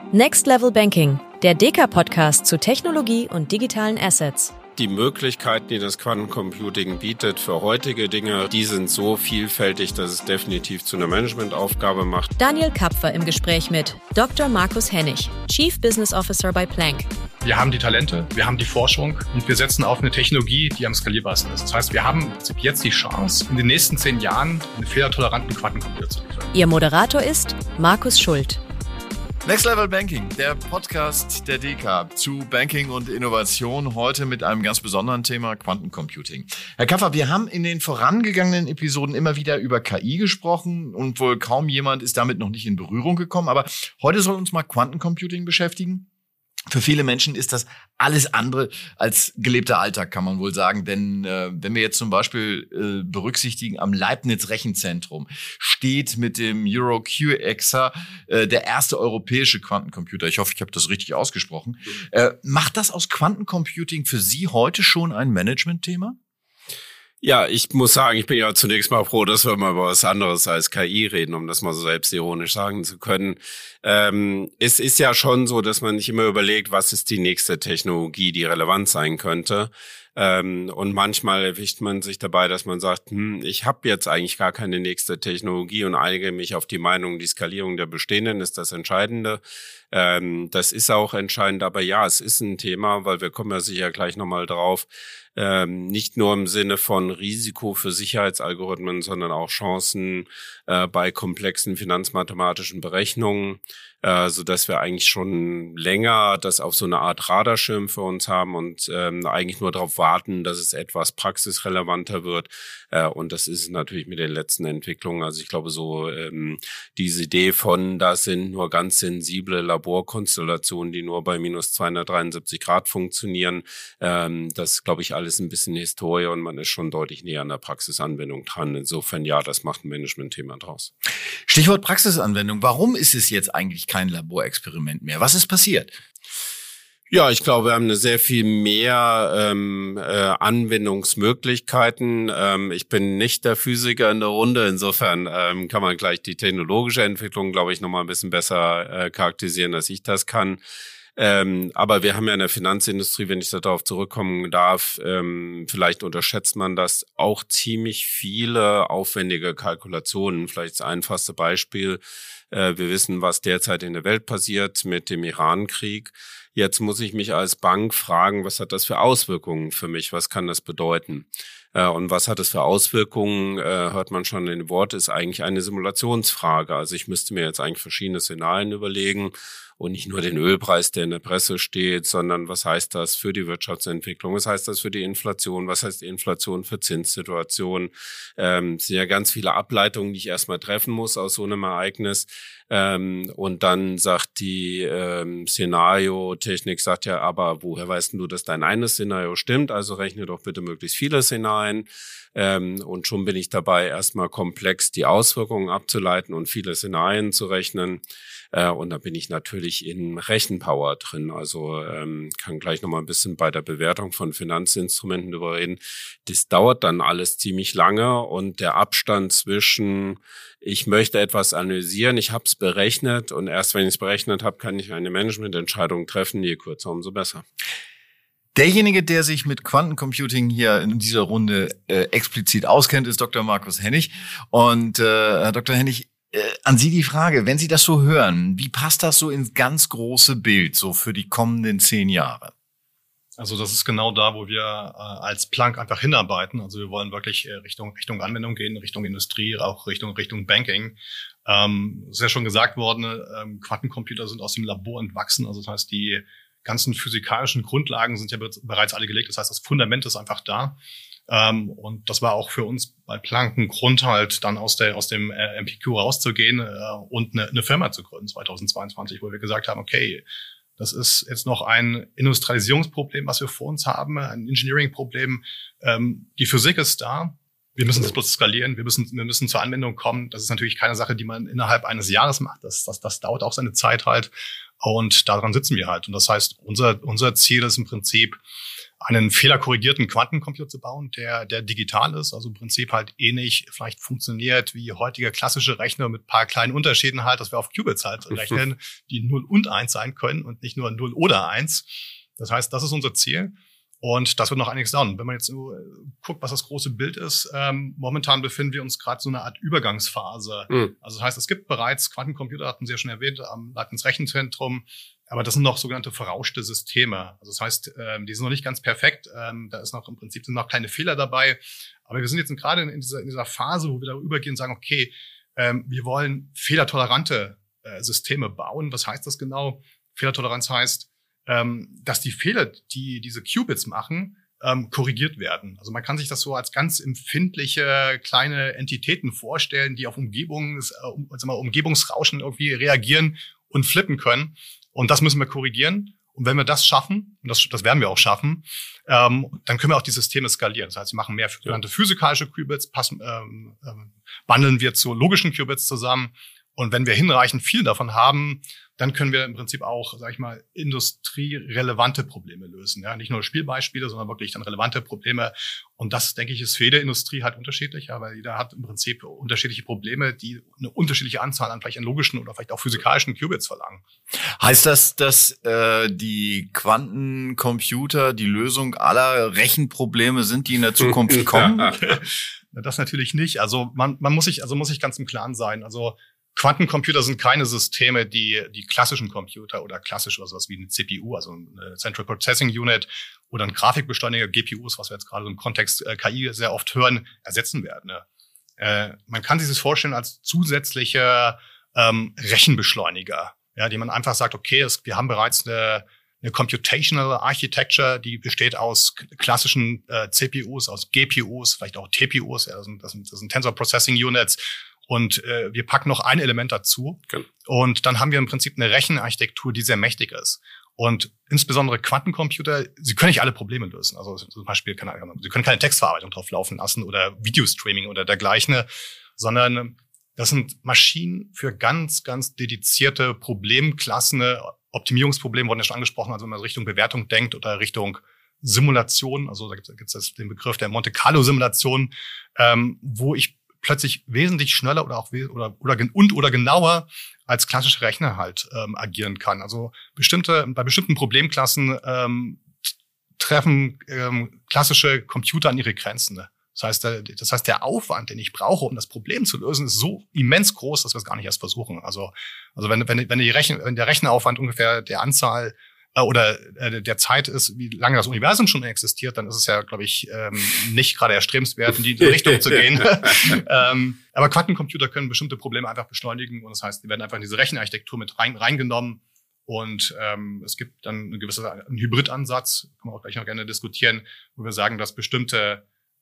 Next Level Banking, der DK-Podcast zu Technologie und digitalen Assets. Die Möglichkeiten, die das Quantencomputing bietet für heutige Dinge, die sind so vielfältig, dass es definitiv zu einer Managementaufgabe macht. Daniel Kapfer im Gespräch mit Dr. Markus Hennig, Chief Business Officer bei Planck. Wir haben die Talente, wir haben die Forschung und wir setzen auf eine Technologie, die am skalierbarsten ist. Das heißt, wir haben jetzt die Chance, in den nächsten 10 Jahren einen fehlertoleranten Quantencomputer zu liefern. Ihr Moderator ist Markus Schult. Next Level Banking, der Podcast der DK zu Banking und Innovation, heute mit einem ganz besonderen Thema, Quantencomputing. Herr Kapfer, wir haben in den vorangegangenen Episoden immer wieder über KI gesprochen und wohl kaum jemand ist damit noch nicht in Berührung gekommen, aber heute soll uns mal Quantencomputing beschäftigen. Für viele Menschen ist das alles andere als gelebter Alltag, kann man wohl sagen. Denn wenn wir jetzt zum Beispiel berücksichtigen, am Leibniz-Rechenzentrum steht mit dem EuroQXer der erste europäische Quantencomputer. Ich hoffe, ich habe das richtig ausgesprochen. Macht das aus Quantencomputing für Sie heute schon ein Management-Thema? Ja, ich muss sagen, ich bin ja zunächst mal froh, dass wir mal über was anderes als KI reden, um das mal so selbstironisch sagen zu können. Es ist ja schon so, dass man nicht immer überlegt, was ist die nächste Technologie, die relevant sein könnte. Und manchmal erwischt man sich dabei, dass man sagt, ich habe jetzt eigentlich gar keine nächste Technologie und einige mich auf die Meinung, die Skalierung der bestehenden ist das Entscheidende. Das ist auch entscheidend, aber ja, es ist ein Thema, weil wir kommen ja sicher gleich nochmal drauf, nicht nur im Sinne von Risiko für Sicherheitsalgorithmen, sondern auch Chancen bei komplexen finanzmathematischen Berechnungen, so dass wir eigentlich schon länger das auf so eine Art Radarschirm für uns haben und eigentlich nur darauf warten, dass es etwas praxisrelevanter wird. Und das ist natürlich mit den letzten Entwicklungen. Also ich glaube so diese Idee von, da sind nur ganz sensible Laborkonstellationen, die nur bei minus 273 Grad funktionieren. Das glaube ich alles ein bisschen Historie und man ist schon deutlich näher an der Praxisanwendung dran. Insofern ja, das macht ein Management-Thema draus. Stichwort Praxisanwendung. Warum ist es jetzt eigentlich kein Laborexperiment mehr? Was ist passiert? Ja, ich glaube, wir haben eine sehr viel mehr Anwendungsmöglichkeiten. Ich bin nicht der Physiker in der Runde. Insofern kann man gleich die technologische Entwicklung, glaube ich, noch mal ein bisschen besser charakterisieren, als ich das kann. Aber wir haben ja in der Finanzindustrie, wenn ich darauf zurückkommen darf, vielleicht unterschätzt man das, auch ziemlich viele aufwendige Kalkulationen. Vielleicht das einfachste Beispiel. Wir wissen, was derzeit in der Welt passiert mit dem Iran-Krieg. Jetzt muss ich mich als Bank fragen, was hat das für Auswirkungen für mich? Was kann das bedeuten? Und was hat es für Auswirkungen, hört man schon in dem Wort, ist eigentlich eine Simulationsfrage. Also ich müsste mir jetzt eigentlich verschiedene Szenarien überlegen und nicht nur den Ölpreis, der in der Presse steht, sondern was heißt das für die Wirtschaftsentwicklung? Was heißt das für die Inflation? Was heißt die Inflation für Zinssituationen? Es sind ja ganz viele Ableitungen, die ich erstmal treffen muss aus so einem Ereignis. Und dann sagt die Szenariotechnik, sagt ja, aber woher weißt du, dass dein eines Szenario stimmt? Also rechne doch bitte möglichst viele Szenarien. Und schon bin ich dabei, erstmal komplex die Auswirkungen abzuleiten und viele Szenarien zu rechnen. Und da bin ich natürlich in Rechenpower drin. Also kann gleich nochmal ein bisschen bei der Bewertung von Finanzinstrumenten drüber reden. Das dauert dann alles ziemlich lange und der Abstand zwischen ich möchte etwas analysieren, ich habe es berechnet und erst wenn ich es berechnet habe, kann ich eine Managemententscheidung treffen. Je kürzer, umso besser. Derjenige, der sich mit Quantencomputing hier in dieser Runde explizit auskennt, ist Dr. Markus Hennig. Und Herr Dr. Hennig, an Sie die Frage, wenn Sie das so hören, wie passt das so ins ganz große Bild, so für die kommenden 10 Jahre? Also das ist genau da, wo wir als Planck einfach hinarbeiten. Also wir wollen wirklich Richtung Anwendung gehen, Richtung Industrie, auch Richtung Banking. Es ist ja schon gesagt worden, Quantencomputer sind aus dem Labor entwachsen. Also das heißt, die ganzen physikalischen Grundlagen sind ja bereits alle gelegt. Das heißt, das Fundament ist einfach da. Und das war auch für uns bei Planck ein Grund, halt dann aus dem MPQ rauszugehen und eine Firma zu gründen 2022, wo wir gesagt haben, okay, das ist jetzt noch ein Industrialisierungsproblem, was wir vor uns haben, ein Engineering-Problem. Die Physik ist da. Wir müssen das bloß skalieren, wir müssen zur Anwendung kommen. Das ist natürlich keine Sache, die man innerhalb eines Jahres macht. Das dauert auch seine Zeit halt. Und daran sitzen wir halt. Und das heißt, unser Ziel ist im Prinzip, einen fehlerkorrigierten Quantencomputer zu bauen, der digital ist, also im Prinzip halt ähnlich vielleicht funktioniert wie heutige klassische Rechner mit ein paar kleinen Unterschieden halt, dass wir auf Qubits halt rechnen, die 0 und 1 sein können und nicht nur 0 oder 1. Das heißt, das ist unser Ziel. Und das wird noch einiges dauern. Wenn man jetzt guckt, was das große Bild ist, momentan befinden wir uns gerade so eine Art Übergangsphase. Also das heißt, es gibt bereits Quantencomputer, hatten Sie ja schon erwähnt, am Leibniz Rechenzentrum, aber das sind noch sogenannte verrauschte Systeme. Also das heißt, die sind noch nicht ganz perfekt. Da ist noch im Prinzip sind noch kleine Fehler dabei. Aber wir sind jetzt gerade in dieser Phase, wo wir darüber gehen und sagen, okay, wir wollen fehlertolerante Systeme bauen. Was heißt das genau? Fehlertoleranz heißt, dass die Fehler, die diese Qubits machen, korrigiert werden. Also man kann sich das so als ganz empfindliche kleine Entitäten vorstellen, die auf Umgebungsrauschen irgendwie reagieren und flippen können. Und das müssen wir korrigieren. Und wenn wir das schaffen, und das werden wir auch schaffen, dann können wir auch die Systeme skalieren. Das heißt, wir machen mehr sogenannte physikalische Qubits, wandeln wir zu logischen Qubits zusammen. Und wenn wir hinreichend viel davon haben, dann können wir im Prinzip auch, sag ich mal, industrierelevante Probleme lösen. Ja, nicht nur Spielbeispiele, sondern wirklich dann relevante Probleme. Und das, denke ich, ist für jede Industrie halt unterschiedlich. Aber jeder hat im Prinzip unterschiedliche Probleme, die eine unterschiedliche Anzahl an vielleicht an logischen oder vielleicht auch physikalischen Qubits verlangen. Heißt das, dass die Quantencomputer die Lösung aller Rechenprobleme sind, die in der Zukunft kommen? Das natürlich nicht. Also man muss sich ganz im Klaren sein. Also Quantencomputer sind keine Systeme, die klassischen Computer oder klassisch oder sowas wie eine CPU, also eine Central Processing Unit oder ein Grafikbeschleuniger, GPUs, was wir jetzt gerade so im Kontext KI sehr oft hören, ersetzen werden. Man kann sich das vorstellen als zusätzliche Rechenbeschleuniger, ja, die man einfach sagt, okay, wir haben bereits eine Computational Architecture, die besteht aus klassischen CPUs, aus GPUs, vielleicht auch TPUs, ja, das sind Tensor Processing Units. Und wir packen noch ein Element dazu. Okay. Und dann haben wir im Prinzip eine Rechenarchitektur, die sehr mächtig ist. Und insbesondere Quantencomputer, sie können nicht alle Probleme lösen. Also zum Beispiel, sie können keine Textverarbeitung drauf laufen lassen oder Videostreaming oder dergleichen, sondern das sind Maschinen für ganz, ganz dedizierte Problemklassen. Optimierungsprobleme wurden ja schon angesprochen, also wenn man Richtung Bewertung denkt oder Richtung Simulation. Also da gibt es den Begriff der Monte Carlo Simulation, wo ich plötzlich wesentlich schneller oder genauer als klassische Rechner halt agieren kann. Also bei bestimmten Problemklassen treffen klassische Computer an ihre Grenzen. Ne? Das heißt, der Aufwand, den ich brauche, um das Problem zu lösen, ist so immens groß, dass wir es gar nicht erst versuchen. Also wenn der Rechenaufwand ungefähr der Anzahl oder der Zeit ist, wie lange das Universum schon existiert, dann ist es ja, glaube ich, nicht gerade erstrebenswert, in die Richtung zu gehen. Aber Quantencomputer können bestimmte Probleme einfach beschleunigen und das heißt, die werden einfach in diese Rechenarchitektur mit reingenommen und es gibt dann einen Hybridansatz, kann man auch gleich noch gerne diskutieren, wo wir sagen, dass bestimmte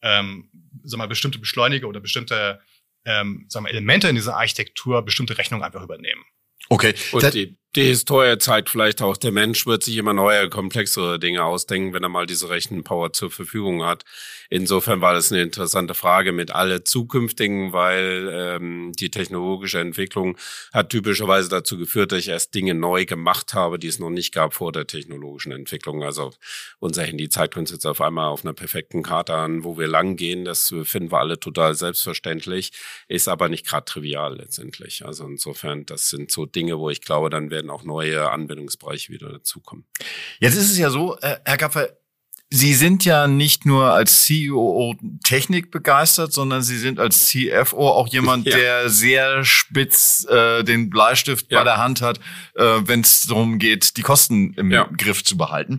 Beschleuniger oder bestimmte Elemente in dieser Architektur bestimmte Rechnungen einfach übernehmen. Okay. Und die Historie zeigt vielleicht auch, der Mensch wird sich immer neue, komplexere Dinge ausdenken, wenn er mal diese Rechenpower zur Verfügung hat. Insofern war das eine interessante Frage mit alle zukünftigen, weil die technologische Entwicklung hat typischerweise dazu geführt, dass ich erst Dinge neu gemacht habe, die es noch nicht gab vor der technologischen Entwicklung. Also unser Handy zeigt uns jetzt auf einmal auf einer perfekten Karte an, wo wir lang gehen. Das finden wir alle total selbstverständlich, ist aber nicht gerade trivial letztendlich. Also insofern, das sind so Dinge, wo ich glaube, dann werden auch neue Anwendungsbereiche wieder dazukommen. Jetzt ist es ja so, Herr Kapfer, Sie sind ja nicht nur als CEO Technik begeistert, sondern Sie sind als CFO auch jemand, der sehr spitz den Bleistift bei der Hand hat, wenn es darum geht, die Kosten im Griff zu behalten.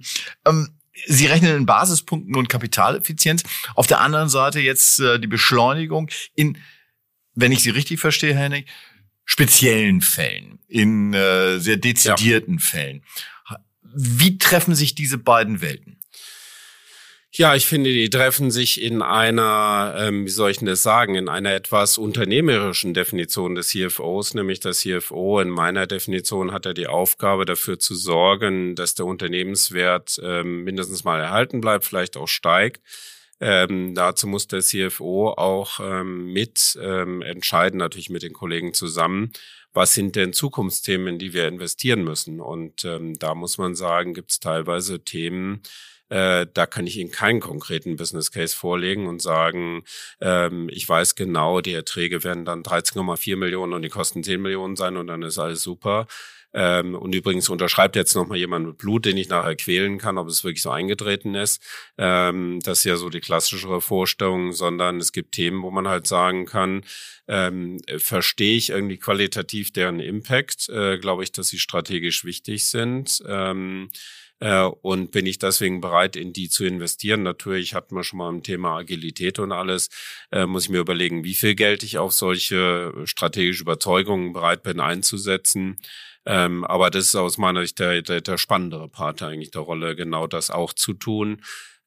Sie rechnen in Basispunkten und Kapitaleffizienz. Auf der anderen Seite jetzt die Beschleunigung in, wenn ich Sie richtig verstehe, Herr Hennig, speziellen Fällen, in sehr dezidierten Fällen. Wie treffen sich diese beiden Welten? Ja, ich finde, die treffen sich in einer, wie soll ich denn das sagen, in einer etwas unternehmerischen Definition des CFOs, nämlich der CFO in meiner Definition hat er die Aufgabe, dafür zu sorgen, dass der Unternehmenswert mindestens mal erhalten bleibt, vielleicht auch steigt. Dazu muss der CFO auch mit entscheiden, natürlich mit den Kollegen zusammen, was sind denn Zukunftsthemen, in die wir investieren müssen. Und da muss man sagen, gibt es teilweise Themen, da kann ich Ihnen keinen konkreten Business Case vorlegen und sagen, ich weiß genau, die Erträge werden dann 13,4 Millionen und die Kosten 10 Millionen sein und dann ist alles super. Und übrigens unterschreibt jetzt nochmal jemand mit Blut, den ich nachher quälen kann, ob es wirklich so eingetreten ist. Das ist ja so die klassischere Vorstellung, sondern es gibt Themen, wo man halt sagen kann, verstehe ich irgendwie qualitativ deren Impact, glaube ich, dass sie strategisch wichtig sind. Und bin ich deswegen bereit, in die zu investieren. Natürlich hatten wir schon mal ein Thema Agilität und alles. Muss ich mir überlegen, wie viel Geld ich auf solche strategische Überzeugungen bereit bin einzusetzen. Aber das ist aus meiner Sicht der spannendere Part eigentlich der Rolle, genau das auch zu tun.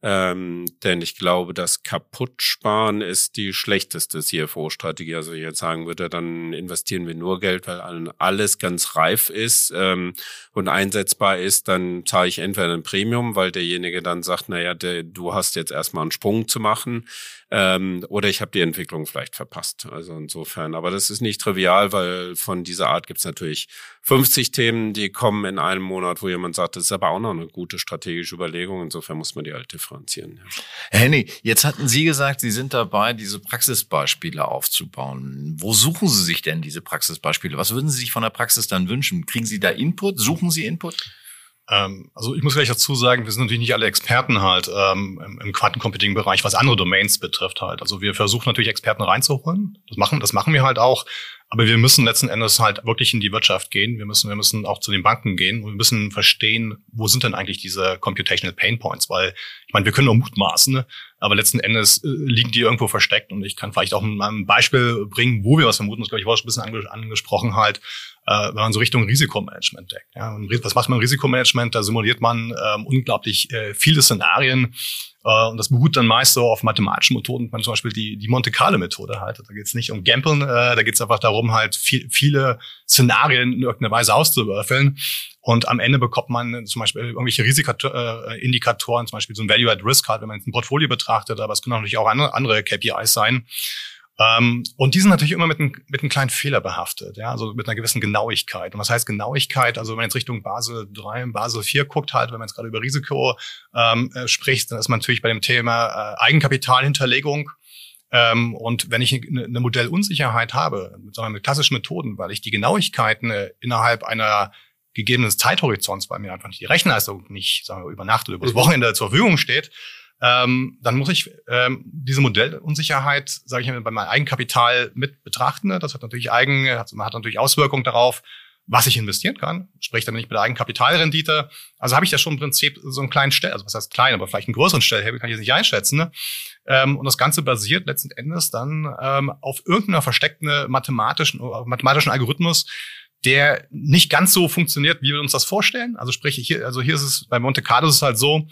Denn ich glaube, das Kaputtsparen ist die schlechteste CFO-Strategie. Also ich jetzt sagen würde, dann investieren wir nur Geld, weil alles ganz reif ist und einsetzbar ist. Dann zahle ich entweder ein Premium, weil derjenige dann sagt, naja, du hast jetzt erstmal einen Sprung zu machen, oder ich habe die Entwicklung vielleicht verpasst. Also insofern, aber das ist nicht trivial, weil von dieser Art gibt es natürlich 50 Themen, die kommen in einem Monat, wo jemand sagt, das ist aber auch noch eine gute strategische Überlegung. Insofern muss man die halt differenzieren. Ja. Herr Hennig, jetzt hatten Sie gesagt, Sie sind dabei, diese Praxisbeispiele aufzubauen. Wo suchen Sie sich denn diese Praxisbeispiele? Was würden Sie sich von der Praxis dann wünschen? Kriegen Sie da Input? Suchen Sie Input? Also ich muss gleich dazu sagen, wir sind natürlich nicht alle Experten halt im Quantencomputing-Bereich, was andere Domains betrifft halt. Also wir versuchen natürlich Experten reinzuholen. Das machen wir halt auch. Aber wir müssen letzten Endes halt wirklich in die Wirtschaft gehen. Wir müssen auch zu den Banken gehen. Und wir müssen verstehen, wo sind denn eigentlich diese Computational Pain Points? Weil, ich meine, wir können nur mutmaßen, ne? Aber letzten Endes liegen die irgendwo versteckt. Und ich kann vielleicht auch ein Beispiel bringen, wo wir was vermuten. Das, glaube ich, war schon ein bisschen angesprochen halt, wenn man so Richtung Risikomanagement denkt. Ja, was macht man im Risikomanagement? Da simuliert man unglaublich viele Szenarien. Und das beruht dann meist so auf mathematischen Methoden, zum Beispiel die Monte-Carlo-Methode halt. Da geht es nicht um Gamblen, da geht es einfach darum, halt viele Szenarien in irgendeiner Weise auszuwürfeln. Und am Ende bekommt man zum Beispiel irgendwelche Risikoindikatoren, zum Beispiel so ein Value-at-Risk halt, wenn man jetzt ein Portfolio betrachtet, aber es können natürlich auch andere KPIs sein. Und die sind natürlich immer mit einem kleinen Fehler behaftet, ja, also mit einer gewissen Genauigkeit. Und was heißt Genauigkeit? Also wenn man jetzt Richtung Basel 3, Basel 4 guckt halt, wenn man jetzt gerade über Risiko spricht, dann ist man natürlich bei dem Thema Eigenkapitalhinterlegung. Und wenn ich eine Modellunsicherheit habe, mit klassischen Methoden, weil ich die Genauigkeiten innerhalb einer gegebenen Zeithorizonts, weil mir einfach die Rechenleistung nicht, sagen wir, über Nacht oder über das Wochenende zur Verfügung steht, dann muss ich diese Modellunsicherheit, sage ich mal, bei meinem Eigenkapital mit betrachten. Das hat natürlich hat natürlich Auswirkungen darauf, was ich investieren kann. Sprich, dann bin ich bei der Eigenkapitalrendite. Also habe ich ja schon im Prinzip so einen kleinen also was heißt klein, aber vielleicht einen größeren Stellhebel, kann ich jetzt nicht einschätzen. Ne? Und das Ganze basiert letzten Endes dann auf irgendeiner versteckten mathematischen Algorithmus, der nicht ganz so funktioniert, wie wir uns das vorstellen. Also sprich, hier ist es bei Monte Carlo ist es halt so,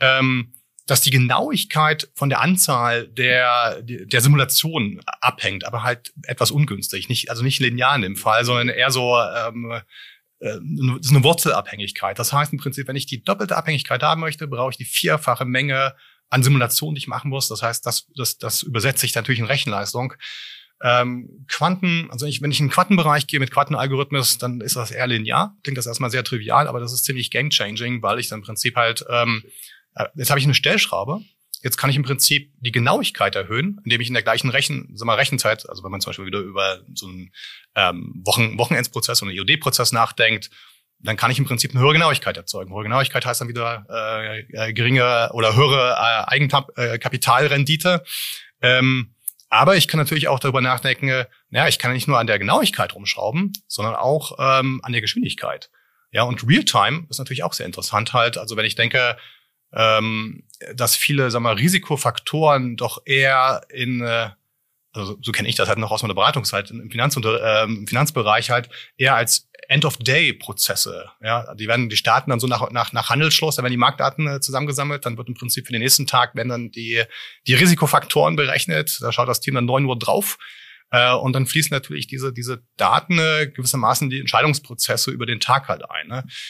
dass die Genauigkeit von der Anzahl der Simulationen abhängt, aber halt etwas ungünstig. Nicht linear in dem Fall, sondern eher so eine Wurzelabhängigkeit. Das heißt im Prinzip, wenn ich die doppelte Abhängigkeit haben möchte, brauche ich die 4-fache Menge an Simulationen, die ich machen muss. Das heißt, das übersetzt sich natürlich in Rechenleistung. Quanten, also wenn ich in den Quantenbereich gehe mit Quantenalgorithmus, dann ist das eher linear. Klingt das erstmal sehr trivial, aber das ist ziemlich game-changing, weil ich dann im Prinzip halt jetzt habe ich eine Stellschraube. Jetzt kann ich im Prinzip die Genauigkeit erhöhen, indem ich in der gleichen Rechenzeit, also wenn man zum Beispiel wieder über so einen Wochenendsprozess oder einen IOD-Prozess nachdenkt, dann kann ich im Prinzip eine höhere Genauigkeit erzeugen. Höhere Genauigkeit heißt dann wieder geringe oder höhere Eigenkapitalrendite. Aber ich kann natürlich auch darüber nachdenken, ich kann nicht nur an der Genauigkeit rumschrauben, sondern auch an der Geschwindigkeit. Ja, und Realtime ist natürlich auch sehr interessant halt. Also wenn ich denke, dass viele, Risikofaktoren doch eher also so kenne ich das halt noch aus meiner Beratungszeit im Finanzbereich halt eher als End-of-Day-Prozesse. Ja, die starten dann so nach Handelsschluss, da werden die Marktdaten zusammengesammelt, dann wird im Prinzip für den nächsten Tag werden dann die Risikofaktoren berechnet, da schaut das Team dann 9 Uhr drauf. Und dann fließen natürlich diese Daten gewissermaßen die Entscheidungsprozesse über den Tag halt ein. Ne?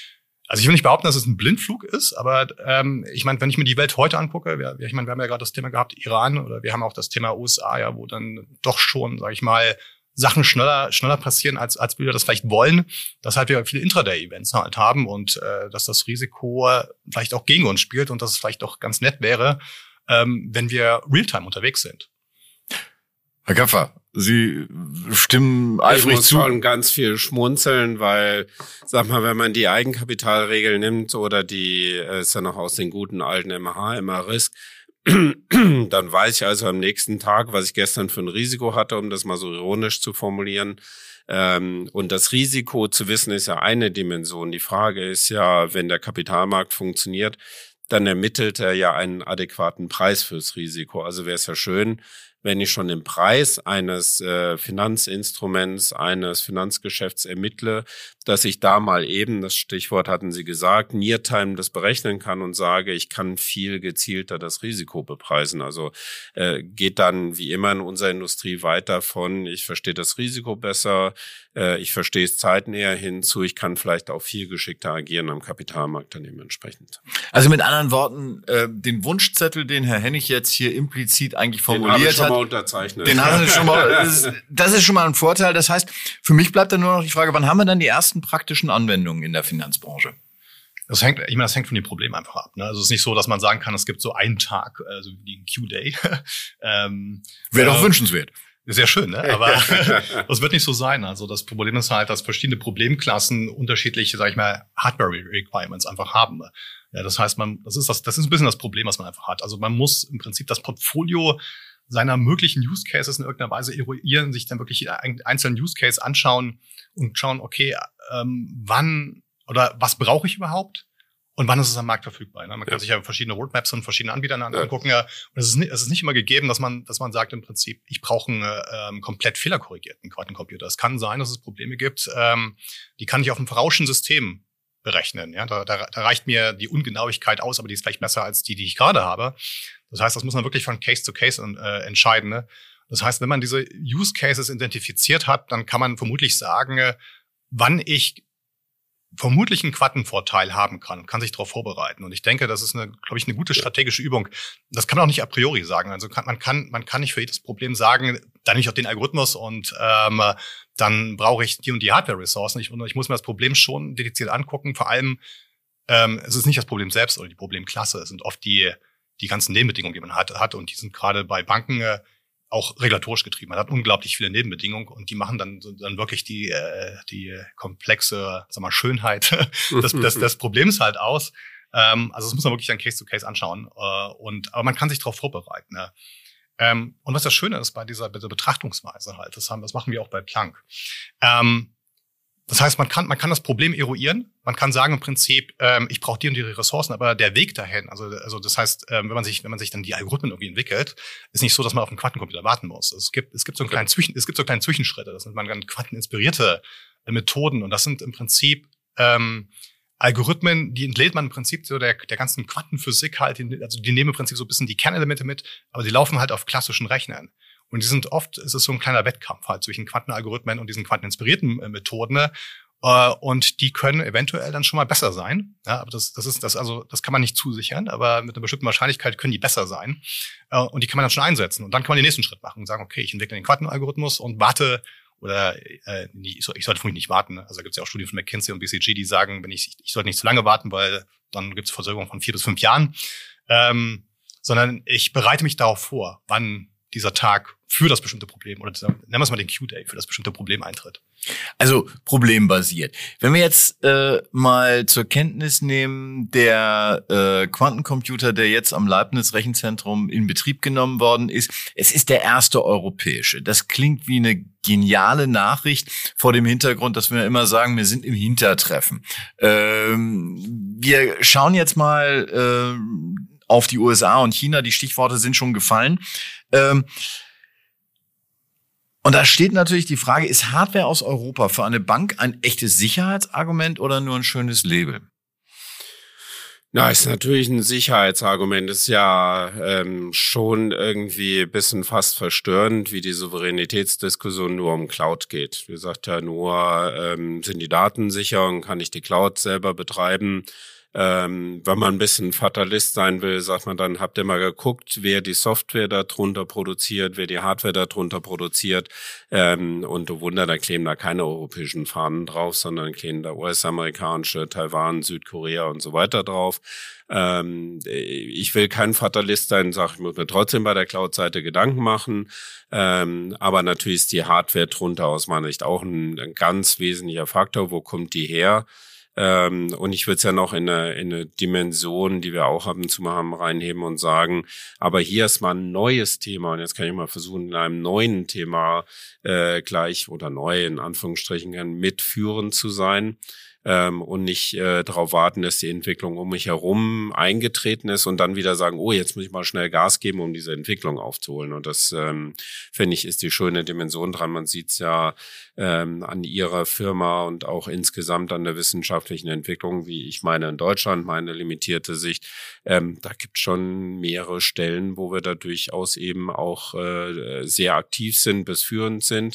Also ich will nicht behaupten, dass es ein Blindflug ist, aber ich meine, wenn ich mir die Welt heute angucke, wir haben ja gerade das Thema gehabt, Iran, oder wir haben auch das Thema USA, ja, wo dann doch schon, sage ich mal, Sachen schneller passieren, als wir das vielleicht wollen, dass halt wir viele Intraday-Events halt haben und dass das Risiko vielleicht auch gegen uns spielt und dass es vielleicht doch ganz nett wäre, wenn wir Realtime unterwegs sind. Herr Kaffer, Sie stimmen eifrig zu. Ich muss schon ganz viel schmunzeln, weil, sag mal, wenn man die Eigenkapitalregel nimmt oder die ist ja noch aus den guten alten MH-Risk, dann weiß ich also am nächsten Tag, was ich gestern für ein Risiko hatte, um das mal so ironisch zu formulieren. Und das Risiko zu wissen ist ja eine Dimension. Die Frage ist ja, wenn der Kapitalmarkt funktioniert, dann ermittelt er ja einen adäquaten Preis fürs Risiko. Also wäre es ja schön, wenn ich schon den Preis eines Finanzinstruments, eines Finanzgeschäfts ermittle, dass ich da mal eben, das Stichwort hatten Sie gesagt, Near-Time das berechnen kann und sage, ich kann viel gezielter das Risiko bepreisen. Also geht dann wie immer in unserer Industrie weiter von, ich verstehe das Risiko besser, ich verstehe es zeitnäher hinzu, ich kann vielleicht auch viel geschickter agieren am Kapitalmarkt dann dementsprechend. Also mit anderen Worten, den Wunschzettel, den Herr Hennig jetzt hier implizit eigentlich formuliert hat, unterzeichnet. Den haben Sie schon mal, das ist schon mal ein Vorteil. Das heißt, für mich bleibt dann nur noch die Frage, wann haben wir dann die ersten praktischen Anwendungen in der Finanzbranche? Das hängt von dem Problem einfach ab. Ne? Also es ist nicht so, dass man sagen kann, es gibt so einen Tag, also wie den Q-Day. Wäre doch wünschenswert. Sehr schön, ne? Aber das wird nicht so sein. Also das Problem ist halt, dass verschiedene Problemklassen unterschiedliche, sag ich mal, Hardware-Requirements einfach haben. Ja, das heißt, das ist ein bisschen das Problem, was man einfach hat. Also man muss im Prinzip das Portfolio seiner möglichen Use Cases in irgendeiner Weise eruieren, sich dann wirklich einen einzelnen Use Case anschauen und schauen, okay, wann oder was brauche ich überhaupt und wann ist es am Markt verfügbar. Ne? Man kann sich ja verschiedene Roadmaps und verschiedene Anbieter angucken. Ja. Und es ist nicht immer gegeben, dass man sagt im Prinzip, ich brauche einen komplett fehlerkorrigierten Quantencomputer. Es kann sein, dass es Probleme gibt, die kann ich auf einem verrauschten System berechnen. Ja? Da reicht mir die Ungenauigkeit aus, aber die ist vielleicht besser als die ich gerade habe. Das heißt, das muss man wirklich von Case zu Case entscheiden. Ne? Das heißt, wenn man diese Use Cases identifiziert hat, dann kann man vermutlich sagen, wann ich vermutlich einen Quantenvorteil haben kann sich darauf vorbereiten. Und ich denke, das ist glaube ich, eine gute strategische Übung. Das kann man auch nicht a priori sagen. Also man kann nicht für jedes Problem sagen, dann nehme ich auch den Algorithmus und dann brauche ich die und die Hardware-Ressourcen. Ich muss mir das Problem schon dediziert angucken. Vor allem, es ist nicht das Problem selbst oder die Problemklasse. Es sind oft die ganzen Nebenbedingungen, die man hat. Und die sind gerade bei Banken auch regulatorisch getrieben. Man hat unglaublich viele Nebenbedingungen und die machen dann wirklich die komplexe, sag mal, Schönheit des Problems halt aus. Also das muss man wirklich dann Case to Case anschauen. Aber man kann sich darauf vorbereiten. Ne? Und was das Schöne ist bei dieser Betrachtungsweise halt, das machen wir auch bei Planck. Das heißt, man kann das Problem eruieren. Man kann sagen im Prinzip, ich brauche die und die Ressourcen, aber der Weg dahin, also das heißt, wenn man sich dann die Algorithmen irgendwie entwickelt, ist nicht so, dass man auf einen Quantencomputer warten muss. Es gibt so einen kleinen Zwischenschritte. Das nennt man dann quanteninspirierte Methoden und das sind im Prinzip Algorithmen, die entlädt man im Prinzip so der ganzen Quantenphysik halt, also die nehmen im Prinzip so ein bisschen die Kernelemente mit, aber die laufen halt auf klassischen Rechnern. Und es ist so ein kleiner Wettkampf halt zwischen Quantenalgorithmen und diesen quanteninspirierten Methoden. Und die können eventuell dann schon mal besser sein. Ja, aber das kann man nicht zusichern, aber mit einer bestimmten Wahrscheinlichkeit können die besser sein. Und die kann man dann schon einsetzen. Und dann kann man den nächsten Schritt machen und sagen, okay, ich entwickle den Quantenalgorithmus und warte, oder ich sollte vermutlich nicht warten. Also da gibt es ja auch Studien von McKinsey und BCG, die sagen, ich sollte nicht zu lange warten, weil dann gibt es Verzögerungen von 4 bis 5 Jahren. Sondern ich bereite mich darauf vor, wann dieser Tag für das bestimmte Problem, oder nennen wir es mal den Q-Day, für das bestimmte Problem eintritt. Also problembasiert. Wenn wir jetzt mal zur Kenntnis nehmen, der Quantencomputer, der jetzt am Leibniz-Rechenzentrum in Betrieb genommen worden ist, es ist der erste europäische. Das klingt wie eine geniale Nachricht vor dem Hintergrund, dass wir immer sagen, wir sind im Hintertreffen. Wir schauen jetzt mal auf die USA und China, die Stichworte sind schon gefallen. Und da steht natürlich die Frage, ist Hardware aus Europa für eine Bank ein echtes Sicherheitsargument oder nur ein schönes Label? Na, ist natürlich ein Sicherheitsargument. Ist ja schon irgendwie ein bisschen fast verstörend, wie die Souveränitätsdiskussion nur um Cloud geht. Wie gesagt, ja nur, sind die Daten sicher und kann ich die Cloud selber betreiben? Wenn man ein bisschen Fatalist sein will, sagt man dann, habt ihr mal geguckt, wer die Software da drunter produziert, wer die Hardware da drunter produziert, und du Wunder, da kleben da keine europäischen Fahnen drauf, sondern kleben da US-amerikanische, Taiwan, Südkorea und so weiter drauf. Ich will kein Fatalist sein, sage ich, muss mir trotzdem bei der Cloud-Seite Gedanken machen, aber natürlich ist die Hardware drunter aus meiner Sicht auch ein ganz wesentlicher Faktor. Wo kommt die her? Und ich würde es ja noch in eine Dimension, die wir auch ab und zu mal haben, reinheben und sagen, aber hier ist mal ein neues Thema und jetzt kann ich mal versuchen, in einem neuen Thema gleich oder neu in Anführungsstrichen mitführend zu sein. Und nicht darauf warten, dass die Entwicklung um mich herum eingetreten ist und dann wieder sagen, oh, jetzt muss ich mal schnell Gas geben, um diese Entwicklung aufzuholen. Und das, finde ich, ist die schöne Dimension dran. Man sieht es ja an Ihrer Firma und auch insgesamt an der wissenschaftlichen Entwicklung, wie ich meine in Deutschland, meine limitierte Sicht. Da gibt es schon mehrere Stellen, wo wir da durchaus eben auch sehr aktiv sind, bis führend sind.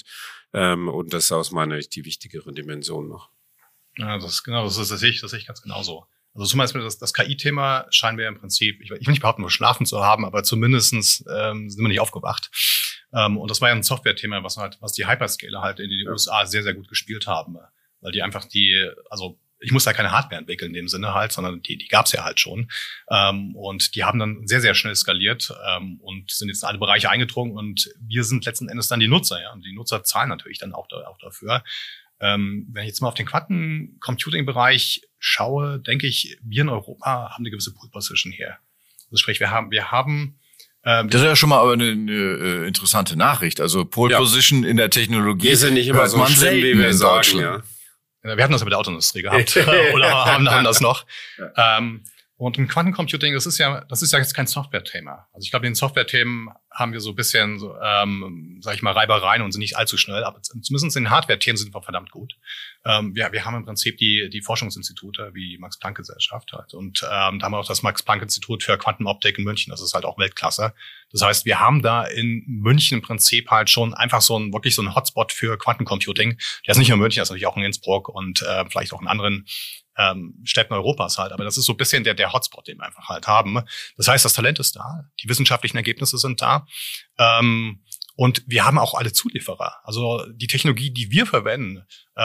Und das ist aus meiner Sicht die wichtigere Dimension noch. Ja, das sehe ich ganz genauso. Also zum Beispiel das KI-Thema scheinen wir im Prinzip, ich will nicht behaupten, nur schlafen zu haben, aber zumindestens sind wir nicht aufgewacht. Und das war ja ein Software-Thema, was die Hyperscaler halt in den USA sehr, sehr gut gespielt haben. Weil die einfach also ich muss da keine Hardware entwickeln in dem Sinne halt, sondern die gab's ja halt schon. Und die haben dann sehr, sehr schnell skaliert und sind jetzt in alle Bereiche eingedrungen und wir sind letzten Endes dann die Nutzer, ja. Und die Nutzer zahlen natürlich dann auch dafür. Wenn ich jetzt mal auf den Quantencomputing-Bereich schaue, denke ich, wir in Europa haben eine gewisse Pole Position hier. Also sprich, wir haben das ist ja schon mal aber eine interessante Nachricht. Also Pole Position in der Technologie. Wir sind nicht immer so schlimm, wie wir sagen. Ja. Wir hatten das ja mit der Autoindustrie gehabt oder haben das noch. Ja. Und im Quantencomputing, das ist ja jetzt kein Software-Thema. Also ich glaube, in den Software-Themen haben wir so ein bisschen, sag ich mal, Reibereien und sind nicht allzu schnell. Aber zumindest in den Hardware-Themen sind wir verdammt gut. Wir haben im Prinzip die Forschungsinstitute wie die Max-Planck-Gesellschaft halt. Und da haben wir auch das Max-Planck-Institut für Quantenoptik in München. Das ist halt auch Weltklasse. Das heißt, wir haben da in München im Prinzip halt schon einfach wirklich so ein Hotspot für Quantencomputing. Der ist nicht nur in München, der ist natürlich auch in Innsbruck und vielleicht auch in anderen Städten Europas halt. Aber das ist so ein bisschen der Hotspot, den wir einfach halt haben. Das heißt, das Talent ist da, die wissenschaftlichen Ergebnisse sind da. Und wir haben auch alle Zulieferer. Also die Technologie, die wir verwenden,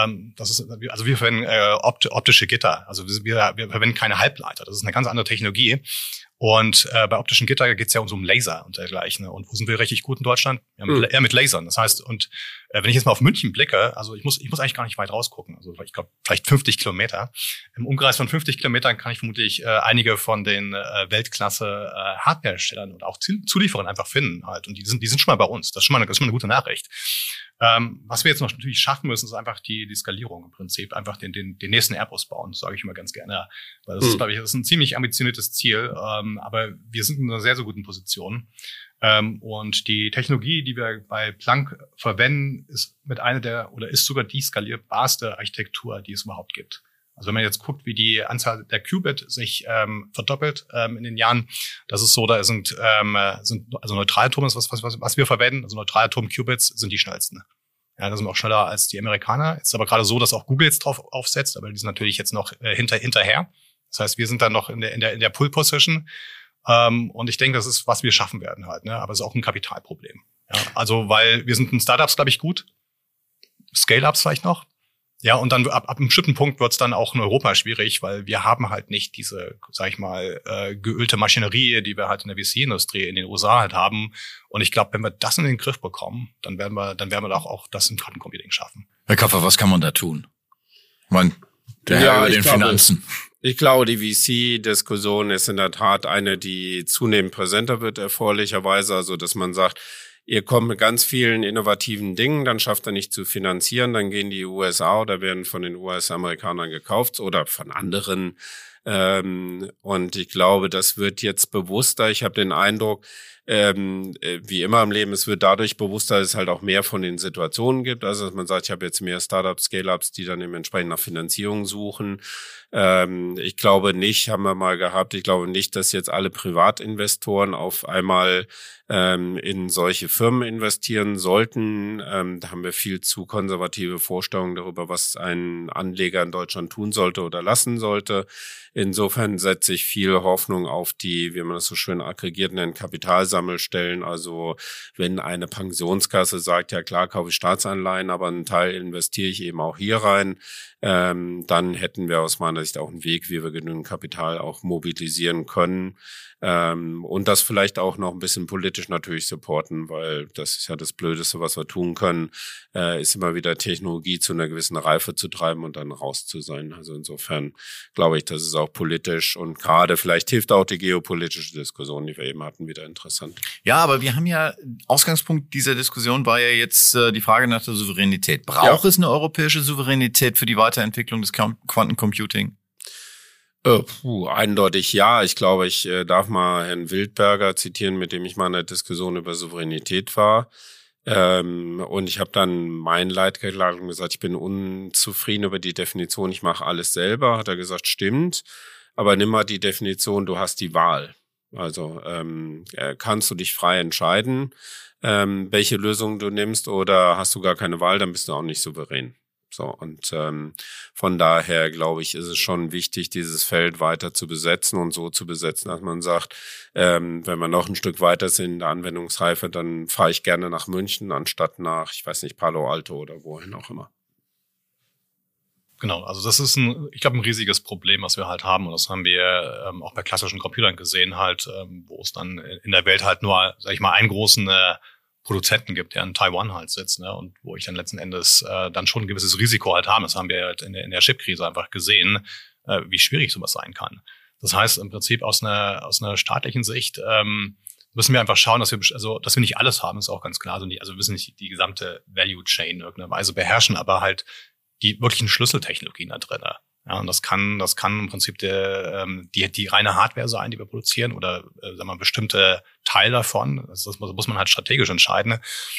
wir verwenden optische Gitter. Also wir verwenden keine Halbleiter. Das ist eine ganz andere Technologie. Und bei optischen Gitter geht es ja um Laser und dergleichen. Und wo sind wir richtig gut in Deutschland? Ja, eher mit Lasern. Das heißt, wenn ich jetzt mal auf München blicke, also ich muss eigentlich gar nicht weit rausgucken. Also ich glaube, vielleicht 50 Kilometer. Im Umkreis von 50 Kilometern kann ich vermutlich einige von den Weltklasse Hardwareherstellern und auch Zulieferern einfach finden halt. Und die sind schon mal bei uns. Das ist schon mal eine gute Nachricht. Was wir jetzt noch natürlich schaffen müssen, ist einfach die Skalierung im Prinzip, einfach den nächsten Airbus bauen, sage ich immer ganz gerne. Weil das ist, glaube ich, das ist ein ziemlich ambitioniertes Ziel, aber wir sind in einer sehr, sehr guten Position. Und die Technologie, die wir bei Planck verwenden, ist ist sogar die skalierbarste Architektur, die es überhaupt gibt. Also wenn man jetzt guckt, wie die Anzahl der Qubit sich verdoppelt in den Jahren, das ist so, da sind also Neutralatome, was wir verwenden, also Neutralatom-Qubits sind die schnellsten. Ja, das sind auch schneller als die Amerikaner. Jetzt ist aber gerade so, dass auch Google jetzt drauf aufsetzt, aber die sind natürlich jetzt noch hinterher. Das heißt, wir sind dann noch in der Pull-Position. Und ich denke, das ist, was wir schaffen werden halt, ne? Aber es ist auch ein Kapitalproblem. Ja, also, weil wir sind in Startups, glaube ich, gut. Scale-Ups vielleicht noch. Ja, und dann ab einem bestimmten Punkt wird's dann auch in Europa schwierig, weil wir haben halt nicht diese, sag ich mal, geölte Maschinerie, die wir halt in der VC-Industrie in den USA halt haben. Und ich glaube, wenn wir das in den Griff bekommen, dann werden wir auch das im Quantencomputing schaffen. Herr Kaffer, was kann man da tun? Finanzen. Ich glaube, die VC-Diskussion ist in der Tat eine, die zunehmend präsenter wird, erfreulicherweise. Also, dass man sagt, ihr kommt mit ganz vielen innovativen Dingen, dann schafft er nicht zu finanzieren, dann gehen die USA oder werden von den US-Amerikanern gekauft oder von anderen Und ich glaube, das wird jetzt bewusster. Ich habe den Eindruck, wie immer im Leben, es wird dadurch bewusster, dass es halt auch mehr von den Situationen gibt. Also, dass man sagt, ich habe jetzt mehr Startups, Scale-Ups, die dann eben entsprechend nach Finanzierung suchen. Ich glaube nicht, haben wir mal gehabt, ich glaube nicht, dass jetzt alle Privatinvestoren auf einmal in solche Firmen investieren sollten. Da haben wir viel zu konservative Vorstellungen darüber, was ein Anleger in Deutschland tun sollte oder lassen sollte. Insofern setze ich viel Hoffnung auf die, wie man das so schön aggregiert nennt, Kapitalsammelstellen. Also wenn eine Pensionskasse sagt, ja klar, kaufe ich Staatsanleihen, aber einen Teil investiere ich eben auch hier rein, dann hätten wir aus meiner Sicht auch einen Weg, wie wir genügend Kapital auch mobilisieren können. Und das vielleicht auch noch ein bisschen politisch natürlich supporten, weil das ist ja das Blödeste, was wir tun können, ist immer wieder Technologie zu einer gewissen Reife zu treiben und dann raus zu sein. Also insofern glaube ich, das ist auch politisch und gerade vielleicht hilft auch die geopolitische Diskussion, die wir eben hatten, wieder interessant. Ja, aber wir haben ja, Ausgangspunkt dieser Diskussion war ja jetzt die Frage nach der Souveränität. Braucht es eine europäische Souveränität für die Weiterentwicklung des Quantencomputing? Eindeutig ja. Ich glaube, ich darf mal Herrn Wildberger zitieren, mit dem ich mal in der Diskussion über Souveränität war. Und ich habe dann mein Leid geklagt und gesagt, ich bin unzufrieden über die Definition, ich mache alles selber. Hat er gesagt, stimmt, aber nimm mal die Definition, du hast die Wahl. Also kannst du dich frei entscheiden, welche Lösung du nimmst, oder hast du gar keine Wahl, dann bist du auch nicht souverän. So, und von daher glaube ich, ist es schon wichtig, dieses Feld weiter zu besetzen und so zu besetzen, dass man sagt, wenn wir noch ein Stück weiter sind in der Anwendungsreife, dann fahre ich gerne nach München, anstatt nach, ich weiß nicht, Palo Alto oder wohin auch immer. Genau, also das ist ich glaube, ein riesiges Problem, was wir halt haben. Und das haben wir auch bei klassischen Computern gesehen, halt, wo es dann in der Welt halt nur, sag ich mal, einen großen Produzenten gibt, der in Taiwan halt sitzt, ne, und wo ich dann letzten Endes dann schon ein gewisses Risiko halt habe. Das haben wir halt in der Chipkrise einfach gesehen, wie schwierig sowas sein kann. Das heißt im Prinzip aus einer staatlichen Sicht müssen wir einfach schauen, dass wir nicht alles haben, ist auch ganz klar. Also wir müssen nicht die gesamte Value Chain in irgendeiner Weise beherrschen, aber halt die wirklichen Schlüsseltechnologien da drin. Ja, und das kann im Prinzip die reine Hardware sein, die wir produzieren, oder sagen wir bestimmte Teil davon. Das muss man halt strategisch entscheiden.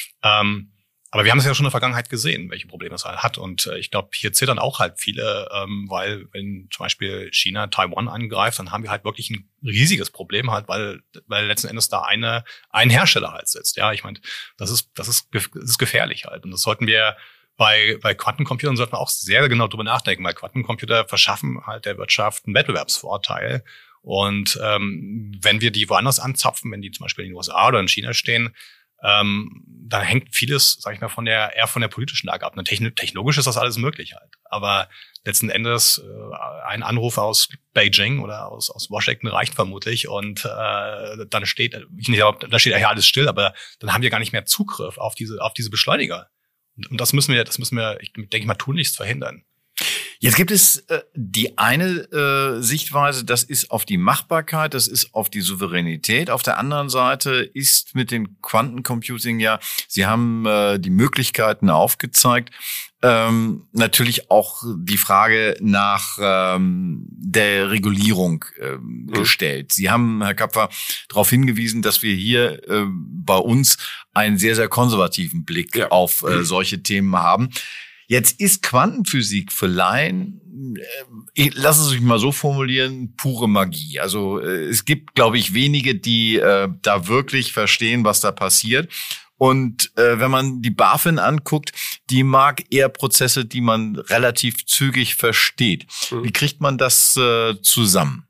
Aber wir haben es ja schon in der Vergangenheit gesehen, welche Probleme es halt hat. Und ich glaube, hier zittern auch halt viele, weil wenn zum Beispiel China Taiwan angreift, dann haben wir halt wirklich ein riesiges Problem halt, weil letzten Endes da ein Hersteller halt sitzt. Ja, ich meine, das ist gefährlich halt. Und das sollten wir bei Quantencomputern sollten wir auch sehr genau drüber nachdenken, weil Quantencomputer verschaffen halt der Wirtschaft einen Wettbewerbsvorteil. Und wenn wir die woanders anzapfen, wenn die zum Beispiel in den USA oder in China stehen, dann hängt vieles, sag ich mal, eher von der politischen Lage ab. Technologisch ist das alles möglich halt. Aber letzten Endes ein Anruf aus Beijing oder aus Washington reicht vermutlich, und dann steht, da steht ja alles still, aber dann haben wir gar nicht mehr Zugriff auf diese Beschleuniger. Und das müssen wir, ich denke mal, tunlichst verhindern. Jetzt gibt es die eine Sichtweise, das ist auf die Machbarkeit, das ist auf die Souveränität. Auf der anderen Seite ist mit dem Quantencomputing ja, Sie haben die Möglichkeiten aufgezeigt, natürlich auch die Frage nach der Regulierung gestellt. Sie haben, Herr Kapfer, darauf hingewiesen, dass wir hier bei uns einen sehr, sehr konservativen Blick auf solche Themen haben. Jetzt ist Quantenphysik für Laien, lassen Sie sich mal so formulieren, pure Magie. Also es gibt, glaube ich, wenige, die da wirklich verstehen, was da passiert. Und wenn man die BaFin anguckt, die mag eher Prozesse, die man relativ zügig versteht. Wie kriegt man das zusammen?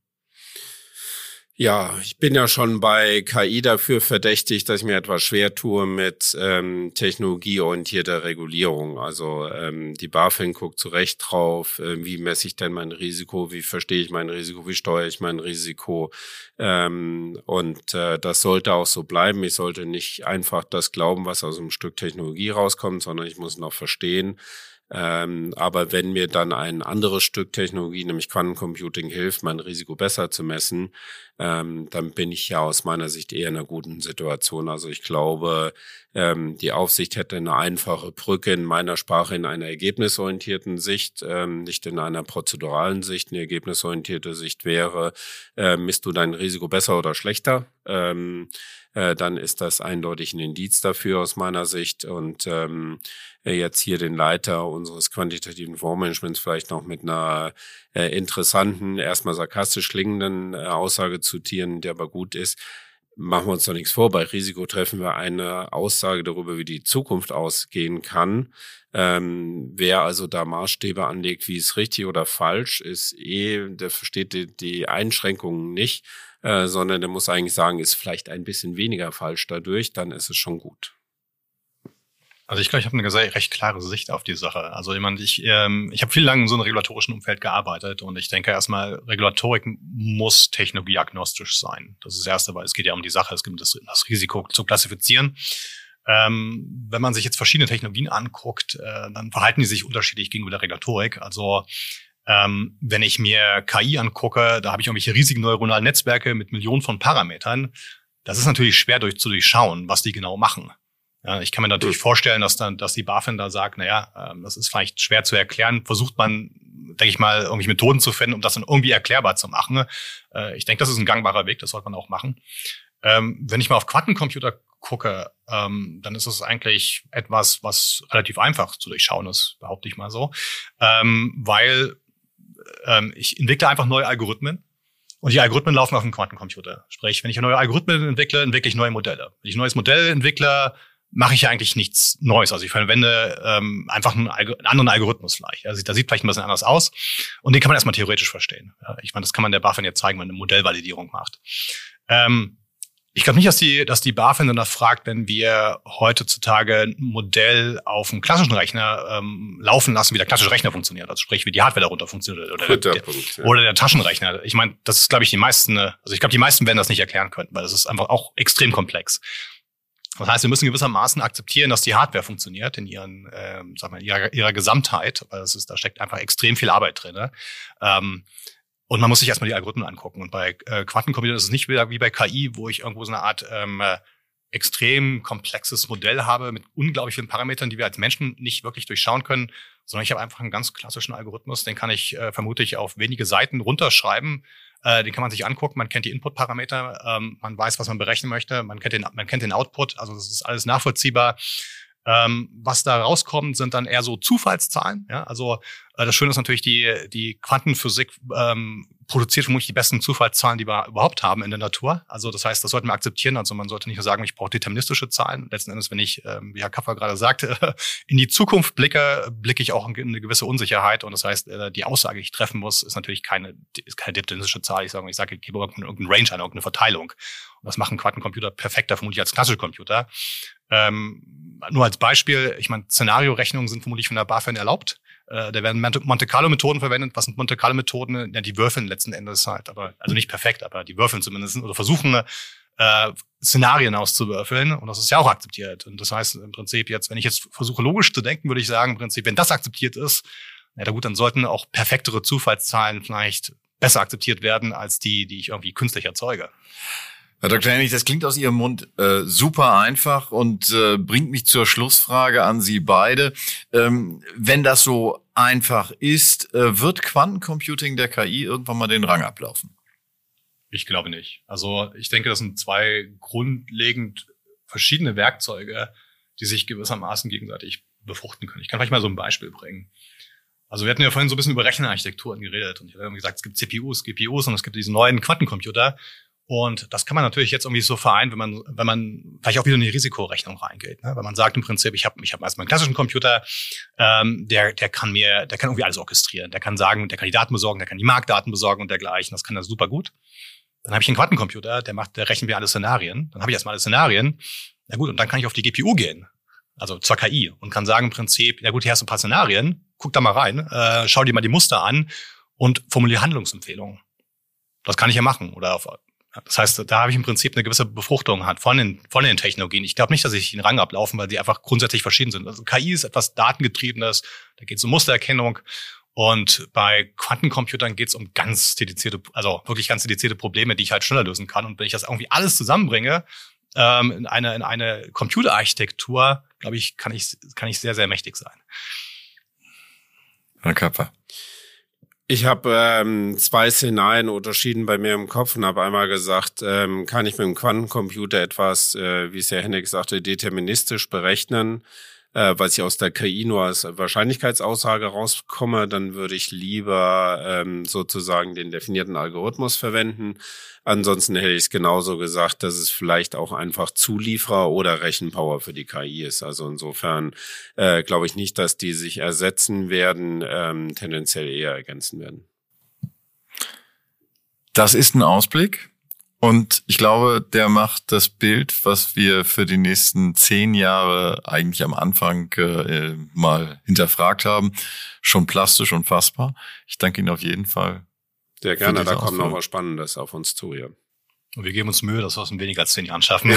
Ja, ich bin ja schon bei KI dafür verdächtig, dass ich mir etwas schwer tue mit technologieorientierter Regulierung. Also die BaFin guckt zu Recht drauf, wie messe ich denn mein Risiko, wie verstehe ich mein Risiko, wie steuere ich mein Risiko. Das sollte auch so bleiben. Ich sollte nicht einfach das glauben, was aus einem Stück Technologie rauskommt, sondern ich muss noch verstehen, Aber wenn mir dann ein anderes Stück Technologie, nämlich Quantencomputing, hilft, mein Risiko besser zu messen, dann bin ich ja aus meiner Sicht eher in einer guten Situation. Also ich glaube, die Aufsicht hätte eine einfache Brücke in meiner Sprache in einer ergebnisorientierten Sicht, nicht in einer prozeduralen Sicht. Eine ergebnisorientierte Sicht wäre, misst du dein Risiko besser oder schlechter? Dann ist das eindeutig ein Indiz dafür aus meiner Sicht. Und jetzt hier den Leiter unseres quantitativen Fondsmanagements vielleicht noch mit einer interessanten, erstmal sarkastisch klingenden Aussage zitieren, die aber gut ist. Machen wir uns doch nichts vor, bei Risiko treffen wir eine Aussage darüber, wie die Zukunft ausgehen kann. Wer also da Maßstäbe anlegt, wie es richtig oder falsch ist, der versteht die Einschränkungen nicht, sondern der muss eigentlich sagen, ist vielleicht ein bisschen weniger falsch dadurch, dann ist es schon gut. Also ich glaube, ich habe eine sehr, recht klare Sicht auf die Sache. Also ich habe viel lang in so einem regulatorischen Umfeld gearbeitet und ich denke erstmal, Regulatorik muss technologieagnostisch sein. Das ist das Erste, weil es geht ja um die Sache, es geht um das Risiko zu klassifizieren. Wenn man sich jetzt verschiedene Technologien anguckt, dann verhalten die sich unterschiedlich gegenüber der Regulatorik. Also wenn ich mir KI angucke, da habe ich irgendwelche riesigen neuronalen Netzwerke mit Millionen von Parametern. Das ist natürlich schwer zu durchschauen, was die genau machen. Ja, ich kann mir natürlich vorstellen, dass die BaFin da sagt, das ist vielleicht schwer zu erklären. Versucht man, denke ich mal, irgendwie Methoden zu finden, um das dann irgendwie erklärbar zu machen. Ich denke, das ist ein gangbarer Weg, das sollte man auch machen. Wenn ich mal auf Quantencomputer gucke, dann ist es eigentlich etwas, was relativ einfach zu durchschauen ist, behaupte ich mal so. Weil ich entwickle einfach neue Algorithmen. Und die Algorithmen laufen auf dem Quantencomputer. Sprich, wenn ich neue Algorithmen entwickle ich neue Modelle. Wenn ich ein neues Modell entwickle, mache ich ja eigentlich nichts Neues. Also ich verwende einfach einen anderen Algorithmus vielleicht. Also der sieht vielleicht ein bisschen anders aus und den kann man erstmal theoretisch verstehen. Ja, ich meine, das kann man der BaFin jetzt zeigen, wenn man eine Modellvalidierung macht. Ich glaube nicht, dass die BaFin danach fragt, wenn wir heutzutage ein Modell auf einem klassischen Rechner laufen lassen, wie der klassische Rechner funktioniert. Also sprich, wie die Hardware darunter funktioniert oder der Taschenrechner. Ich meine, das ist, glaube ich, die meisten werden das nicht erklären können, weil das ist einfach auch extrem komplex. Das heißt, wir müssen gewissermaßen akzeptieren, dass die Hardware funktioniert in ihrer Gesamtheit, weil da steckt einfach extrem viel Arbeit drin. Und man muss sich erstmal die Algorithmen angucken. Und bei Quantencomputern ist es nicht wie bei KI, wo ich irgendwo so eine Art extrem komplexes Modell habe mit unglaublich vielen Parametern, die wir als Menschen nicht wirklich durchschauen können, sondern ich habe einfach einen ganz klassischen Algorithmus, den kann ich vermutlich auf wenige Seiten runterschreiben. Den kann man sich angucken, man kennt die Input-Parameter, man weiß, was man berechnen möchte, man kennt den Output, also das ist alles nachvollziehbar. Was da rauskommt, sind dann eher so Zufallszahlen. Ja? Also das Schöne ist natürlich, die Quantenphysik produziert vermutlich die besten Zufallszahlen, die wir überhaupt haben in der Natur. Also das heißt, das sollten wir akzeptieren. Also man sollte nicht nur sagen, ich brauche deterministische Zahlen. Letzten Endes, wenn ich, wie Herr Kaffer gerade sagte, in die Zukunft blicke ich auch in eine gewisse Unsicherheit. Und das heißt, die Aussage, die ich treffen muss, ist natürlich keine deterministische Zahl. Ich sage, ich gebe irgendeinen Range an, irgendeine Verteilung. Und das machen Quantencomputer perfekter vermutlich als klassische Computer. Nur als Beispiel, ich meine, Szenariorechnungen sind vermutlich von der BaFin erlaubt. Da werden Monte-Carlo-Methoden verwendet. Was sind Monte-Carlo-Methoden? Ja, die würfeln letzten Endes halt, also nicht perfekt, aber die würfeln zumindest oder versuchen Szenarien auszuwürfeln. Und das ist ja auch akzeptiert. Und das heißt im Prinzip jetzt, wenn ich jetzt versuche logisch zu denken, würde ich sagen, im Prinzip, wenn das akzeptiert ist, dann sollten auch perfektere Zufallszahlen vielleicht besser akzeptiert werden als die ich irgendwie künstlich erzeuge. Herr Dr. Hennig, das klingt aus Ihrem Mund super einfach und bringt mich zur Schlussfrage an Sie beide. Wenn das so einfach ist, wird Quantencomputing der KI irgendwann mal den Rang ablaufen? Ich glaube nicht. Also ich denke, das sind zwei grundlegend verschiedene Werkzeuge, die sich gewissermaßen gegenseitig befruchten können. Ich kann vielleicht mal so ein Beispiel bringen. Also wir hatten ja vorhin so ein bisschen über Rechnerarchitekturen geredet und ich habe gesagt, es gibt CPUs, GPUs und es gibt diese neuen Quantencomputer. Und das kann man natürlich jetzt irgendwie so vereinen, wenn man vielleicht auch wieder in die Risikorechnung reingeht. Ne? Wenn man sagt im Prinzip, ich hab erstmal einen klassischen Computer, der kann irgendwie alles orchestrieren. Der kann sagen, der kann die Daten besorgen, der kann die Marktdaten besorgen und dergleichen. Das kann er super gut. Dann habe ich einen Quantencomputer, der rechnet mir alle Szenarien. Dann habe ich erstmal alle Szenarien. Na gut, und dann kann ich auf die GPU gehen, also zur KI, und kann sagen im Prinzip, ja gut, hier hast du ein paar Szenarien, guck da mal rein, schau dir mal die Muster an und formuliere Handlungsempfehlungen. Das kann ich ja machen. Oder Das heißt, da habe ich im Prinzip eine gewisse Befruchtung von den Technologien. Ich glaube nicht, dass ich den Rang ablaufen, weil die einfach grundsätzlich verschieden sind. Also KI ist etwas Datengetriebenes, da geht es um Mustererkennung. Und bei Quantencomputern geht es um wirklich ganz dedizierte Probleme, die ich halt schneller lösen kann. Und wenn ich das irgendwie alles zusammenbringe, in eine Computerarchitektur, glaube ich, kann ich sehr, sehr mächtig sein. Herr Kapfer. Ich habe 2 Szenarien unterschieden bei mir im Kopf und habe einmal gesagt, kann ich mit dem Quantencomputer etwas, wie es Herr Hennig sagte, deterministisch berechnen, was ich aus der KI nur als Wahrscheinlichkeitsaussage rauskomme, dann würde ich lieber sozusagen den definierten Algorithmus verwenden. Ansonsten hätte ich es genauso gesagt, dass es vielleicht auch einfach Zulieferer oder Rechenpower für die KI ist. Also insofern glaube ich nicht, dass die sich ersetzen werden, tendenziell eher ergänzen werden. Das ist ein Ausblick. Und ich glaube, der macht das Bild, was wir für die nächsten 10 Jahre eigentlich am Anfang mal hinterfragt haben, schon plastisch und fassbar. Ich danke Ihnen auf jeden Fall. Sehr gerne, da kommt noch was Spannendes auf uns zu hier. Und wir geben uns Mühe, dass wir es in weniger als 10 Jahren schaffen.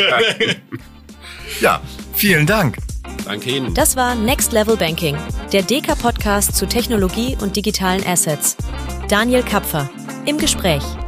Ja, vielen Dank. Danke Ihnen. Das war Next Level Banking, der DK-Podcast zu Technologie und digitalen Assets. Daniel Kapfer im Gespräch.